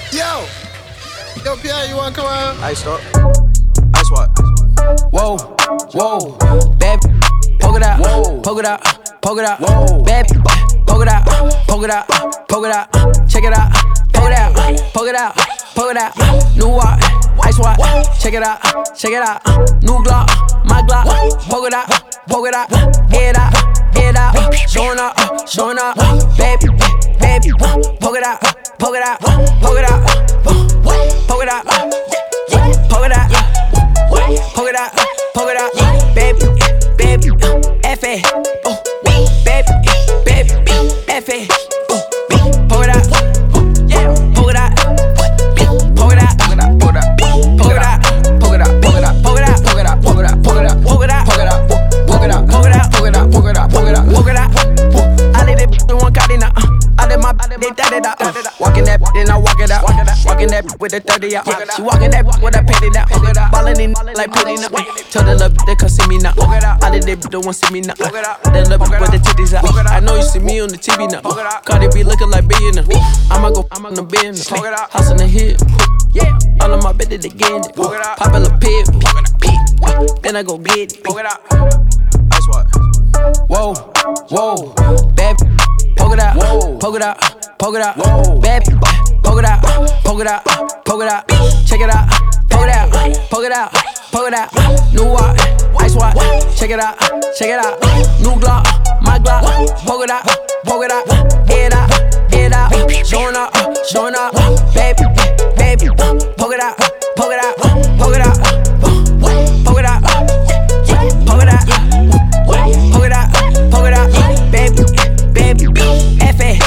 Yo, Pierre, you wanna come on? Ice up. Ice what? Whoa, whoa, bad, poke it out, poke it out, poke it out, bad, poke it out, poke it out, poke it out, check it out, poke it out, poke it out, poke it out, new watch, ice watch, check it out, new Glock, my Glock, poke it out, head out, showing up, baby, poke it out, poke it out, poke it out, poke it out, poke it out. Poke it out, baby, F.A. Baby, F.A. Poke it out, yeah, poke it out, poke it out, poke it out, poke it out, poke it out, poke it out, poke it out, poke it out, poke it out, poke it out, poke it out, poke it out, poke it out, poke it out, poke it out, poke it out, poke it out, poke it out, poke it out. I let it in one car now. I let my they tat it out. Walking that, then I walk it out. Walking that with the 30 out. She walking that with a petty now. Ballin' in like petty now. Tell the love they come see me now. I let they don't want see me now. The love with the titties out. I know you see me on the TV now. Cardi be looking like billionaire. I'ma go on the business. House in the hill. All of my bitches they getting it. Pop a little pig. Then I go get it. Ice what? Whoa, whoa, bad. Poke it out, poke it out, poke it out, bad. Poke it out, poke it out, poke it out, check it out, poke it out, poke it out, poke it out, new watch, ice watch, check it out, new Glock, my Glock, poke it out, head out, showing up, baby, poke it out, poke it out, poke it out, poke it out, poke it out, poke it out, baby, F.A.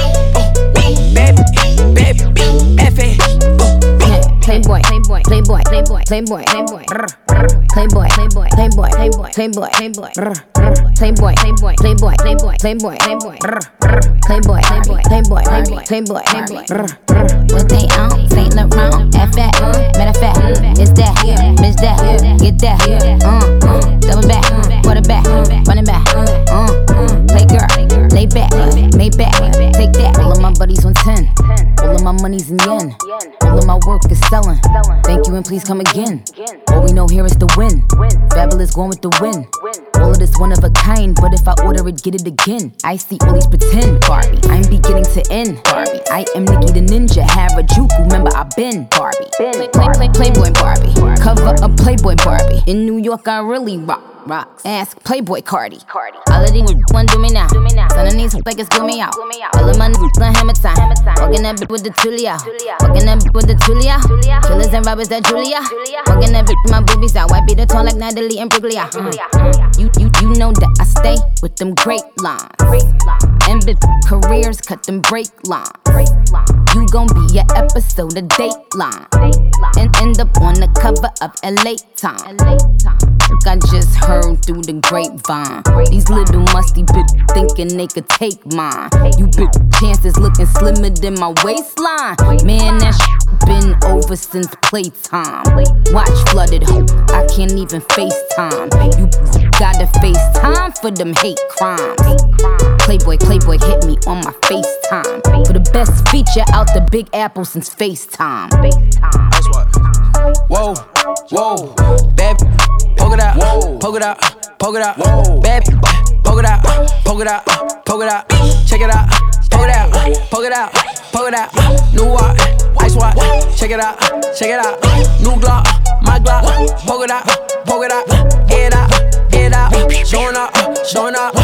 Baby, F.A. Playboy, playboy, what they on? Saint Laurent, F.A. Matter of fact, it's that, bitch that, get that, double back, quarterback, running back, play girl, lay back, made back, take that. All of my buddies on 10, all of my money's in yen, all of my work is selling. Thank you and please come again. All we know here is the win. Fabulous going with the win. All of this one of a kind, but if I order it, get it again. I see all these pretend Barbie. I'm beginning to end Barbie. I am Nicki the Ninja, Harajuku. Remember I been Barbie. Playboy Barbie. Cover up Playboy Barbie. In New York I really rocks. Ask Playboy Cardi. All of these want do me now. Son of these like it's do me out. All of my niggas on hammer time. Walking that bitch with the Tulia. Walking that bitch with the Tulia. Killers and robbers that Julia. Walking that bitch with my boobies out. White beat the tone like Natalie and Bruglia. You know that I stay with them great lines. And bitch careers cut them break lines. You gon' be an episode of Dateline. And end up on the cover of LA Time. I just heard through the grapevine. These little musty bitches thinking they could take mine. You bitch chances looking slimmer than my waistline. Man, that shit been over since playtime. Watch flooded hope, I can't even FaceTime. You gotta FaceTime for them hate crimes. Playboy hit me on my FaceTime for the best feature out the Big Apple since FaceTime. Ice what? Whoa, bad. Poke it out, poke it out, poke it out, bad. Poke it out, poke it out, poke it out, check it out, poke it out, poke it out, poke it out, new watch, ice watch, check it out, new Glock, my Glock, poke it out, head out, showing up,